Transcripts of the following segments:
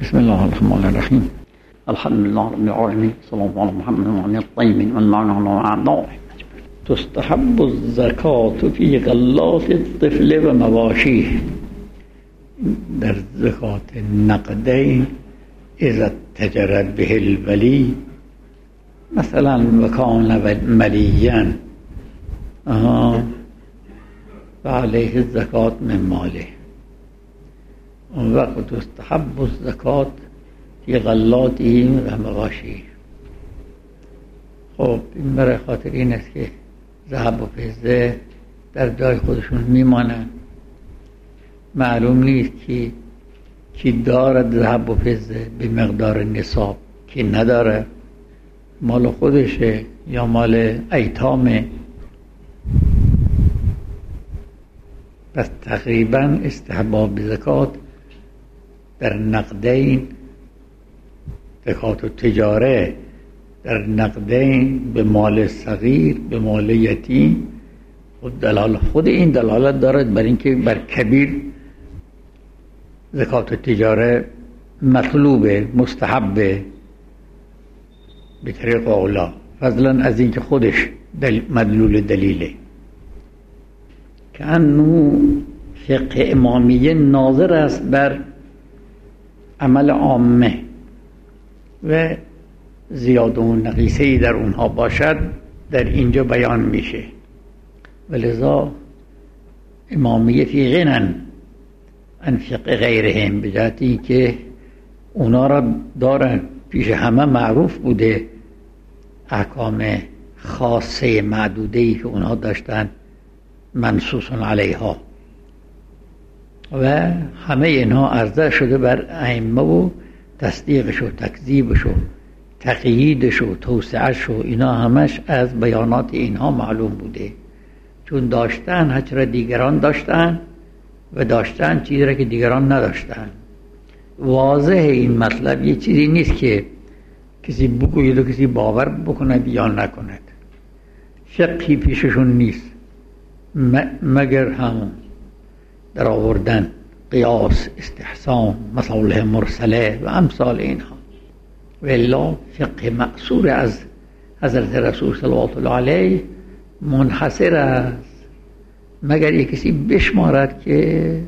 بسم الله الرحمن الرحیم. الحمد لله رب العالمین، صلی الله علی محمد و علی الطیبین و المعنى واعضائه. تستحب الزکات فی غلات الطفل و مواشیه. در زکات نقدین اذا اتجرت به الولی، مثلا وکان ملیا و علیه الزکات من ماله. اون وقت تستحب الزکات فی غلاته و مواشیه. خب این برای خاطر این است که ذهب و فضه در جای خودشون میمانن. معلوم نیست که کی دارد ذهب و فضه به مقدار نصاب، کی نداره، مال خودشه یا مال ایتامه. پس تقریبا استحباب زکات در نقدین، زکات و تجاره در نقدین به مال صغیر، به مال یتیم، خود این دلالت دارد بر اینکه بر کبیر زکات و تجاره مطلوبه، مستحبه به طریق اولا، فضلا از اینکه خودش مدلول دلیله. که انو فقه امامیه ناظر است بر عمل عامه و زیاده و نقیصه‌ای در اونها باشد در اینجا بیان میشه. ولذا امامیه فی غنن عن فقه غیرهم، به جهتی که اونا را دارن، پیش همه معروف بوده احکام خاصه معدوده‌ای که اونها داشتن منصوص علیها و همه اینها عرضه شده بر ائمه و تصدیقش و تکذیبش و تقییدش و توسعه‌ش و اینا همش از بیانات اینها معلوم بوده، چون داشتن هرچه را دیگران داشتن و داشتن چیزی را که دیگران نداشتن. واضح این مطلب یه چیزی نیست که کسی بگوید و کسی باور بکند یا نکند. فقهی پیششون نیست مگر همون در آوردن قیاس، استحسان، مصالح مرسله و امثال اینها. و الا فقه مأثور از حضرت رسول صلی الله علیه منحصر است، مگر یک کسی بشمارد که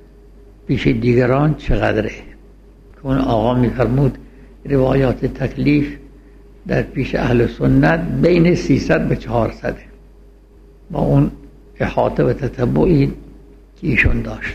پیش دیگران چقدره. که اون آقا میفرمود روایات تکلیف در پیش اهل سنت بین 300 به 400 با اون احاطه و تتبعی که ایشون داشت.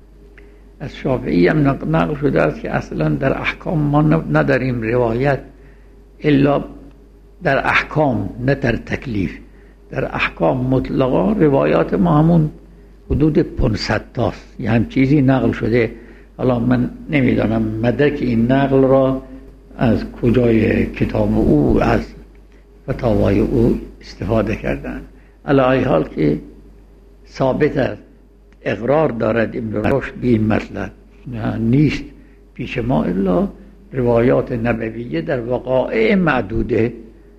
از شافعی هم نقل شده است که اصلا در احکام ما نداریم روایت الا در احکام، نه در تکلیف. در احکام مطلقا روایات ما همون حدود 500 تاست، یه هم چیزی نقل شده. حالا من نمیدانم مدرک این نقل را از کجای کتاب او، از فتاوای او استفاده کردن. علی حال که ثابت است، اقرار دارد ابن رشد به این مطلب، نیست پیش ما الا روایات نبویه در وقایع معدوده.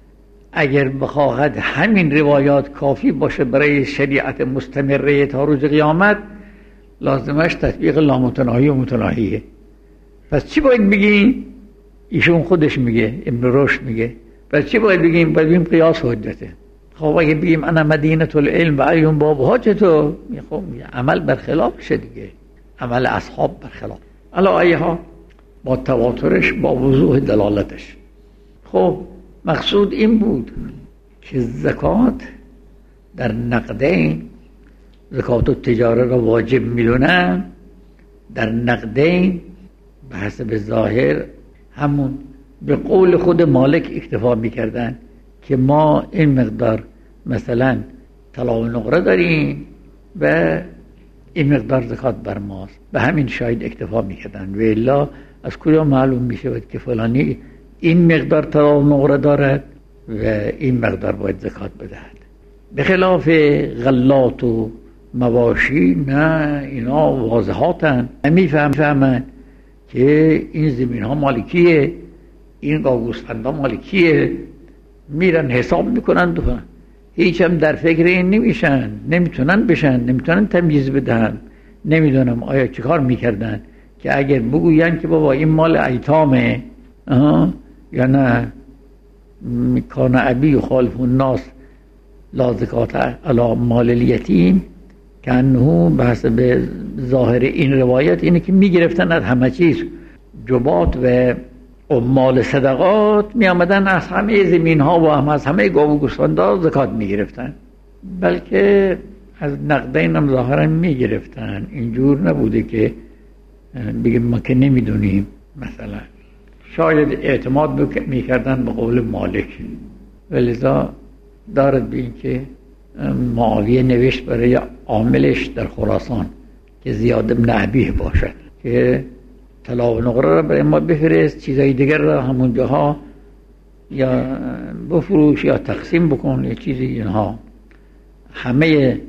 اگر بخواهد همین روایات کافی باشه برای شریعت مستمره تا روز قیامت، لازمش تطبیق لامتناهی و متناهیه. پس چی باید بگیم؟ ایشون خودش میگه، ابن رشد میگه. پس چی باید بگیم؟ باید بگیم قیاس حجته. خب اگه بگیم انا مدینه العلم و ایون بابها، چطور؟ خب عمل برخلافشه دیگه، عمل اصحاب برخلاف. علا ایها با تواترش، با وضوح دلالتش. خب مقصود این بود که زکات در نقدین، زکات و تجاره را واجب میدونن در نقدین به حسب ظاهر همون به قول خود مالک اکتفا میکردن که ما این مقدار مثلا طلا و نقره داریم و این مقدار زکات بر ماست، به همین شاید اکتفا میکردن. و الا از کجا معلوم میشود که فلانی این مقدار طلا و نقره دارد و این مقدار باید زکات بدهد؟ به خلاف غلات و مواشی نه، اینا واضحاتن، نمیفهمن که این زمین ها مالکیه، این گوسفندا مالکیه، میرن حساب میکنن و هیچ هم در فکر این نمیشن، نمیتونن تمیز بدهن. نمیدونم آیا چه کار میکردن که اگر بگوین که بابا این مال ایتامه یا نه کان ابی و خالف الناس لا زکات علی مال الیتیم، که انه بحث به ظاهر این روایت اینه که میگرفتن از همه چیز، جبات و عمال صدقات می آمدن از همه زمین ها و از همه گاو و گوسفندا زکات می گرفتن، بلکه از نقدین هم ظاهرا می گرفتن. اینجور نبوده که بگیم ما که نمیدونیم. مثلا شاید اعتماد می کردن به قول مالک، ولذا دارد به این که معاویه نوشت برای عاملش در خراسان که زیاد بن ابیه باشد که طلا و نقره را برای ما بفرست، چیزای دیگر را همون جاها یا بفروش یا تقسیم بکن یا چیزی اینها. همه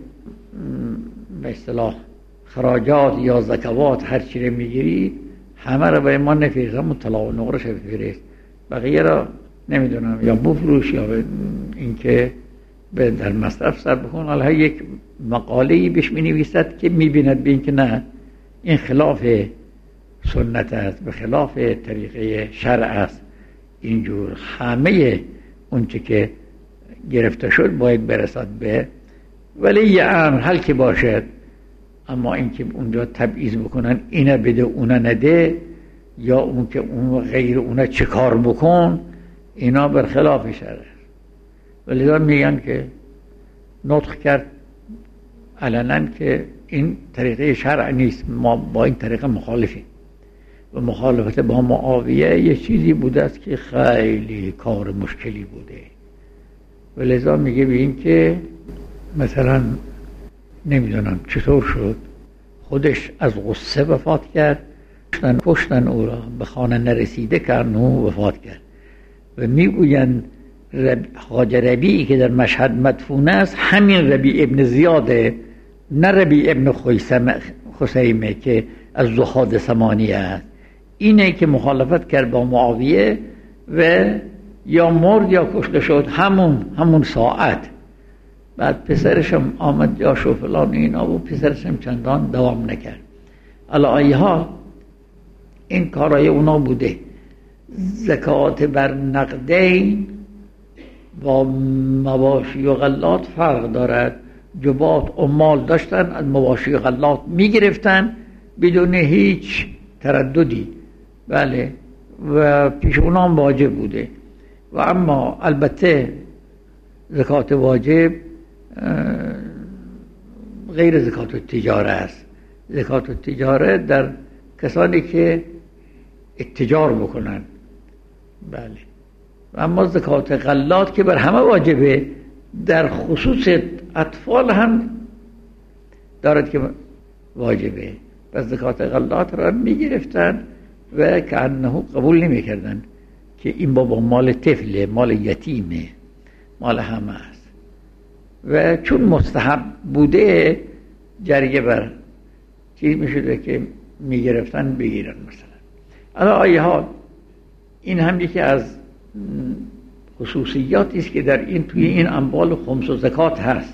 به اصطلاح خراجات یا زکوات هر چی را میگیری همه را برای ما نفرست، همون طلا و نقره را بفرست، بقیه را نمیدونم یا بفروش یا اینکه به در مصرف سر بکن. حالا یک مقاله‌ای بهش می‌نویسد که می‌بیند به این که نه، این خلاف سنت است، به خلاف طریقه شرع است. اینجور همه اونچه که گرفته شد باید برسد به ولی امر حل که باشد. اما اینکه اونجا تبعیض بکنن اینه بده اونه نده، یا اون که اون غیر اونه چه کار بکن، اینا برخلاف شرع است. ولی میگن که نطق کرد علنا که این طریقه شرع نیست، ما با این طریقه مخالفیم. و مخالفت با معاویه یه چیزی بوده است که خیلی کار مشکلی بوده. و لذا میگه به این که مثلا نمیدونم چطور شد خودش از غصه وفات کرد، کشتن او را، به خانه نرسیده که انو وفات کرد. و میگوین خواجه ربیعی که در مشهد مدفون است همین ربیع ابن زیاده، نه ربیع ابن خسیمه که از زهاد ثمانیه است. اینه که مخالفت کرد با معاویه و یا مرد یا کشته شد همون ساعت. بعد پسرش هم آمد جاش و فلان اینا و پسرش هم چندان دوام نکرد. علی ها این کارای اونا بوده. زکات بر نقدین با مواشی و غلات فرق دارد. جبات عمال داشتن، از مواشی و غلات میگرفتن بدون هیچ ترددی، بله، و پیش اونا واجب بوده. و اما البته زکات واجب غیر زکات التجاره است. زکات التجاره در کسانی که اتجار بکنن، بله. و اما زکات غلات که بر همه واجبه، در خصوص اطفال هم دارد که واجبه. پس زکات غلات را میگرفتن و که انه قبول نمیکردن که این بابا مال طفله، مال یتیمه، مال همه است. و چون مستحب بوده جریه بر چیز میشده که میگرفتن بگیرن. مثلا الان آیه ها این هم یکی از خصوصیاتی است که در این توی این اموال خمس و زکات هست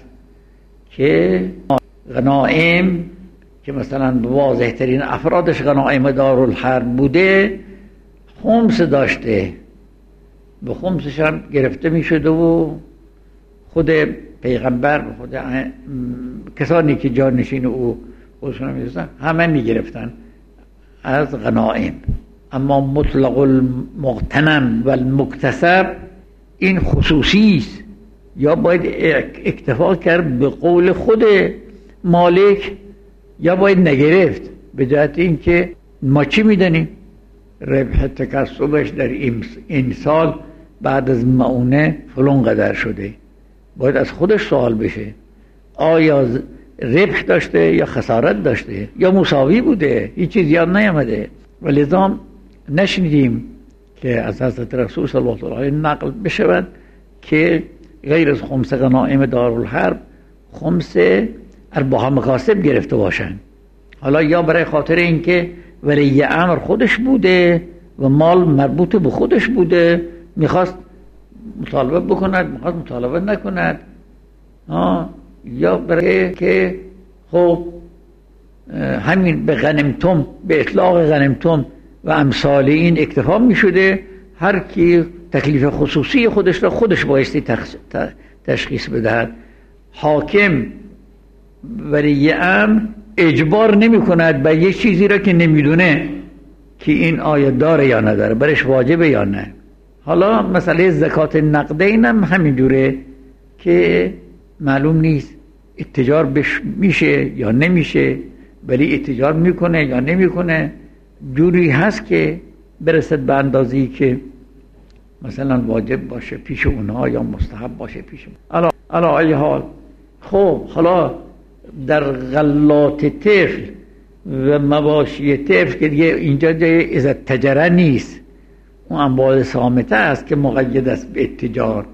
که غنائم که مثلا واضح ترین افرادش غنائم دارالحرب بوده خمس داشته، به خمسش هم گرفته می شده و خود پیغمبر خود کسانی که جانشین او خودشون می داشتن همه می گرفتن از غنائم. اما مطلق المغتنم و المکتسب این خصوصی است، یا باید اکتفا کرد به قول خود مالک یا باید نگرفت، به جهت این که ما چی میدنیم ربح تکسبش در این سال بعد از معونه فلان قدر شده، باید از خودش سوال بشه آیا ربح داشته یا خسارت داشته یا مساوی بوده، هیچ چیز یاد نیامده. ولذا نشنیدیم که از حضرت رسول صلی الله علیه و نقل بشود که غیر از خمس غنائم دارالحرب خمس ارباح مکاسب گرفته باشن. حالا یا برای خاطر اینکه ولی امر خودش بوده و مال مربوط به خودش بوده، میخواست مطالبه بکند، میخواست مطالبه نکند، یا برای که خب همین به غنیمتم، به اطلاق غنیمتم و امثال این اکتفا می شده. هر کی تکلیف خصوصی خودش را خودش بایستی تشخیص بدهد. حاکم ولی امر اجبار نمی کند به یه چیزی را که نمیدونه که این آیه داره یا نداره، برش واجبه یا نه. حالا مسئله زکات نقدین هم همین جوره که معلوم نیست اتجار میشه یا نمیشه، ولی اتجار میکنه یا نمیکنه. جوری هست که برسد به اندازه‌ای که مثلا واجب باشه پیش اونها یا مستحب باشه پیش اونها. علا ای حال. خب حالا در غلات طفل و مواشی طفل که دیگه اینجا جای ازت تجره نیست، اون اموال صامته است که مقید است به اتجار.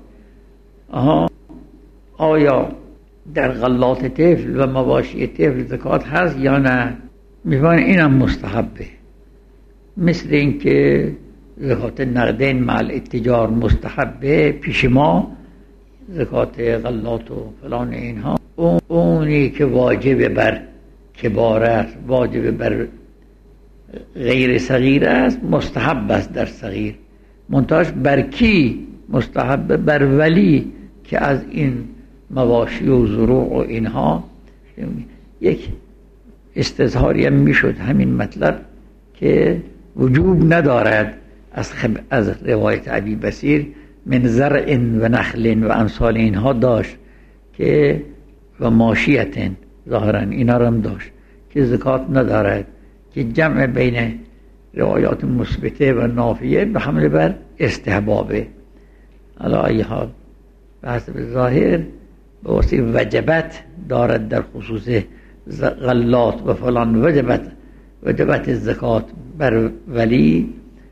آیا در غلات طفل و مواشی طفل زکات هست یا نه؟ میفهمن اینم مستحبه. مثل اینکه زکات نقدین مع الاتجار مستحبه پیش ما، زکات غلات و فلان اینها اونی که واجب بر کبار است، واجب بر غیر صغیر است، مستحب است در صغیر. منتهاش بر کی مستحب؟ بر ولی که از این مواشی و زروع و اینها. یک استظهاری هم میشد همین مطلب که وجوب ندارد از روایت ابی بصیر من زرع و نخل و امثال اینها داشت که و ماشیتن، ظاهرا اینا رو هم داشت که زکات ندارد، که جمع بین روایات مثبته و نافیه به حمل بر استحبابه. علی ای حال به حسب ظاهر به واسه وجبت دارد در خصوص غلات و فلان، وجبت زکات بر ولی.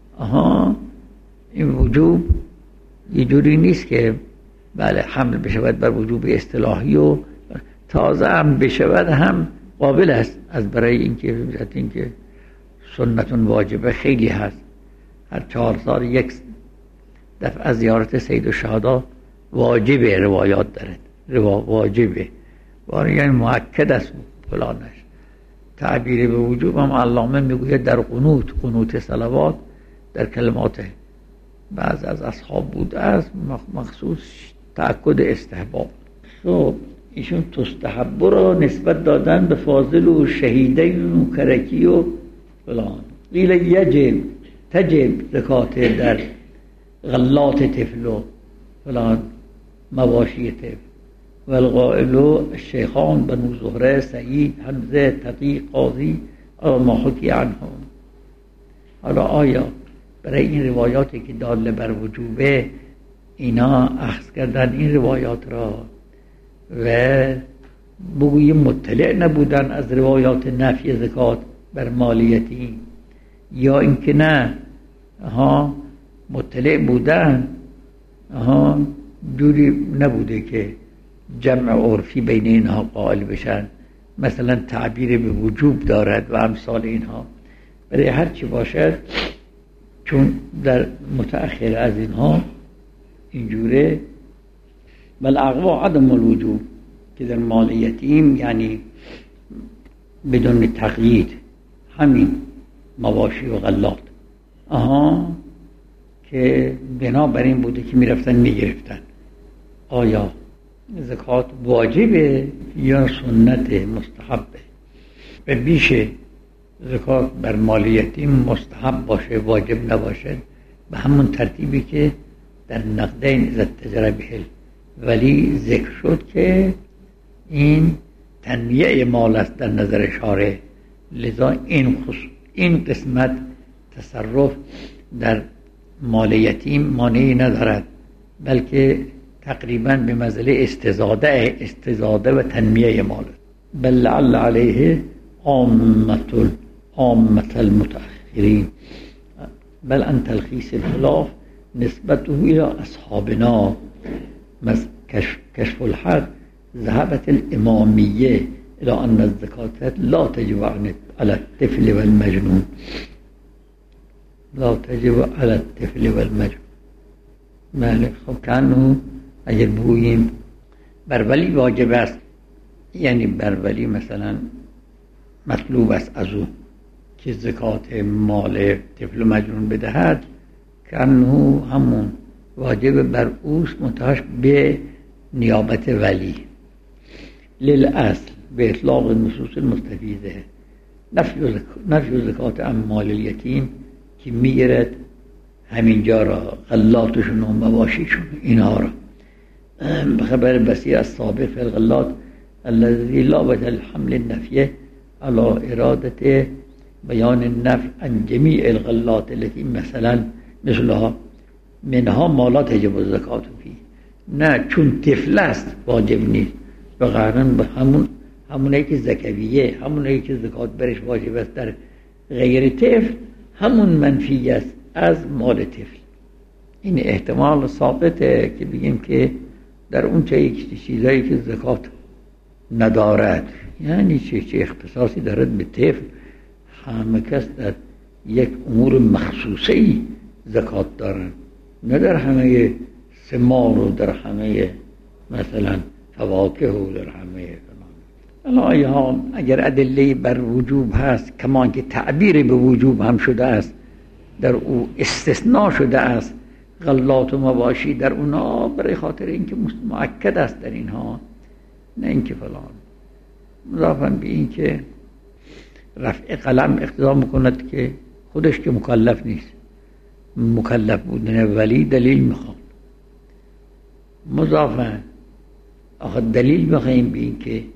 این وجوب یه جوری نیست که بله حمل بشود بر وجوب اصطلاحی و تازه هم بشود هم قابل است، از برای اینکه سنت واجبه خیلی هست. هر 4 سال یک دفعه زیارت سید الشهدا واجبه، روایات دارد واجبه، یعنی مؤکد است فلانش. تعبیر به وجوب هم علامه میگوید در قنوت صلوات در کلمات بعض از اصحاب بوده است مخصوص تأکد استحباب. خب ایشون تستحب را نسبت دادن به فاضل و شهیدین و کرکی و فلان. قیل تجب زکات در غلات طفل و فلان مواشی طفل. و القائل الشیخان بنو زهره سعید حمزه تقی قاضی ما حکی عنهم. حالا آیا برای این روایاتی که داله بر وجوبه اینا اخذ کردن این روایات را و بگوییم مطلع نبودن از روایات نفی زکات بر مالیتی، یا اینکه نه مطلع بودن جوری نبوده که جمع عرفی بین اینها قائل بشن، مثلا تعبیر به وجوب دارد و امثال اینها. برای هر چی باشد چون در متأخر از اینها اینجوره بل اقوا عدم الوجوب که در مال یتیم یعنی بدون تقیید همین مواشی و غلات که بنابراین بوده که میرفتن میگرفتن. آیا زکات واجبه یا سنت مستحبه؟ به بیشه زکات بر مال یتیم مستحب باشه واجب نباشه به همون ترتیبی که در نقدین ازت تجره بهل ولی ذکر شد که این تنمیه مال است در نظر شارع، لذا این قسمت تصرف در مال یتیم مانعی ندارد، بلکه تقریبا به منزله استزاده و تنمیه مال. بل لعل علیه عامة المتأخرین بل ان تلخیص الخلاف نسبته الى اصحابنا کشف الحق ذهبت الامامیه الى ان الزکات لا تجب على الطفل والمجنون لا تجب على الطفل والمجنون. بله خب کنو اگر بگوییم بر ولی واجب است، یعنی بر ولی مثلا مطلوب است از او که زکات مال طفل مجنون بدهد که انه همون واجب بر اوست منتهاش به نیابت ولی للاصل به اطلاق نصوص المستفیده نفی زکات اموال الیتیم که میگیرد همینجا را غلاتشون و مواشیشون اینها را بخبر بسیع السابق فی الغلات الذي لا وجه الحمل النفیه على ارادت بیان النفع عن جمیع الغلات التي مثلها منها مالات یجب الزکات فی نه چون طفل است واجب نیست و قرن به همونایی که زکویه همونایی که زکات برش واجب است در غیر طفل همون منفی است از مال طفل. این احتمال ثابته که بگیم که در اون چیزایی که زکات ندارد یعنی چه اختصاصی دارد به طفل همه کس در یک امور مخصوصی زکات دارن نه در همه ثمار و در همه مثلا فواکه و در همه الان اگر ادله بر وجوب هست کمان که تعبیر به وجوب هم شده است در او استثناء شده است غلات و مواشی در اونا برای خاطر اینکه مؤکد است در اینها نه اینکه فلان مضافاً به این که رفع قلم اقتضا میکند که خودش که مکلف نیست مکلف بودن ولی دلیل میخواد مضافاً آخه دلیل میخوایم به این که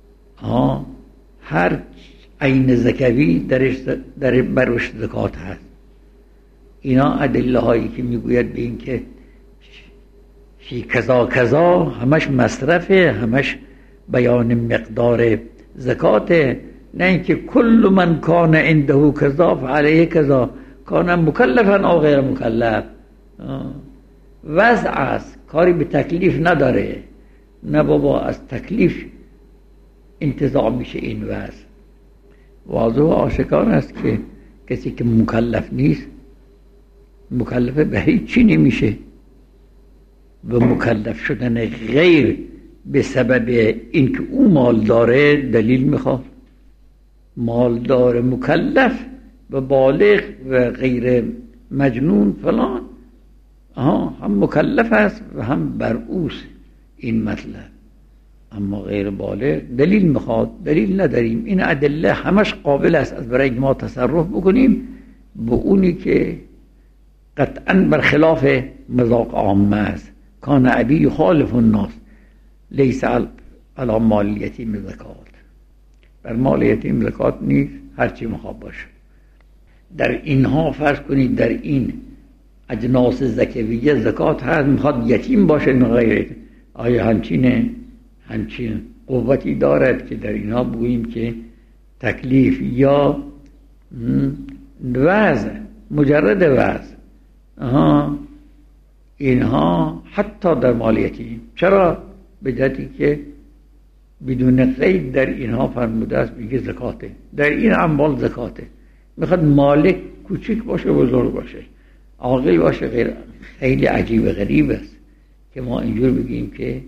هر عین زکوی در بروش زکات هست اینا ادله هایی که میگوید به این که فی کذا کذا همش مصرفه همش بیان مقدار زکاته نه اینکه کل من کان عنده کذا فعلیه کذا کان مکلفا او غیر مکلف وضع است کاری به تکلیف نداره نه بابا از تکلیف انتزاع میشه این وضع واضح و آشکار است که کسی که مکلف نیست مکلف به هیچ چی نمیشه و مکلف شدن غیر به سبب اینکه او مال داره دلیل میخواد مالدار مکلف و بالغ و غیر مجنون فلان هم مکلف است و هم بر اوست این مطلب اما غیر بالغ دلیل میخواد دلیل نداریم این ادله همش قابل است از برای ما تصرف بکنیم به اونی که قطعا برخلاف مذاق عامه است کان ابی خالف الناس لیس علی مال یتیم زکات بر مال یتیم زکات نیست هرچی مخواب باشه در اینها فرض کنید در این اجناس زکویه زکات هست میخواد یتیم باشه نه غیر آیا همچین قوتی دارد که در اینها بگوییم که تکلیف یا وضع مجرد وضع اینها حتی در مال یتیم چرا؟ به جهتی که بدون قید در اینها فرموده است میگه زکاته در این اموال زکاته میخواد مالک کوچک باشه بزرگ باشه عاقل باشه غیر خیلی عجیب و غریب است که ما اینجور بگیم که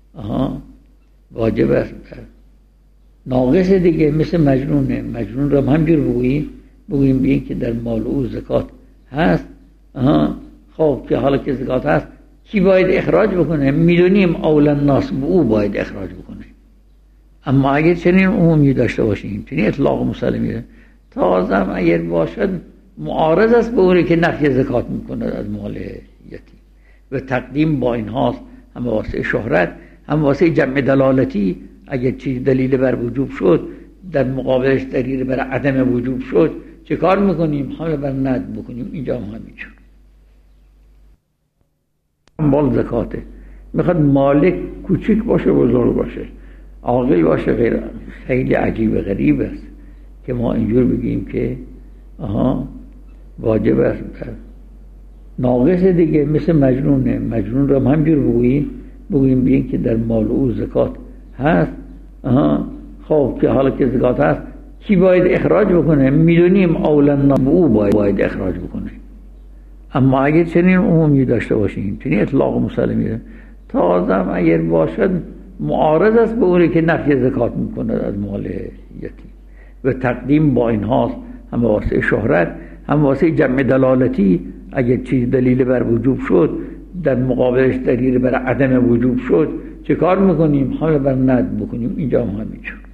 واجب است ناقص دیگه مثل مجنونه مجنون را همجور بگوییم بگیم که در مال او زکات هست خب که حالا که زکات هست کی باید اخراج بکنه میدونیم اولا الناس به او باید اخراج بکنه اما اگر چنین عمومی داشته باشیم چنین اطلاق مسلمی تازه اگر باشد معارض است به اونی که نفی زکات میکنه از مال یتیم و تقدیم با این هاست هم واسه شهرت هم واسه جمع دلالتی اگر چیز دلیل بر وجوب شد در مقابلش دلیل بر عدم وجوب شد چه کار میکنیم؟ حمل بر ند بکنیم اینجا هم همینجا مال زکاته میخواد مالک کوچک باشه بزرگ باشه عاقل باشه غیر خیلی عجیب و غریب است که ما اینجور بگیم که واجب است ناقص دیگه مثل مجنونه مجنون را همجور بگوییم که در مال او زکات هست خب که حالا که زکات هست کی باید اخراج بکنه میدونیم اولا به او باید اخراج بکنه اما اگر چنین عمومی داشته باشیم چنین اطلاق مسلمی تازه اگر باشد معارض است به اونی که نفی زکات میکنه از مال یتیم و تقدیم با اینها هم واسه شهرت هم واسه جمع دلالتی. اگر چیز دلیل بر وجوب شد در مقابلش دلیل بر عدم وجوب شد چه کار میکنیم؟ حالا بر ند بکنیم. اینجا هم همینجور.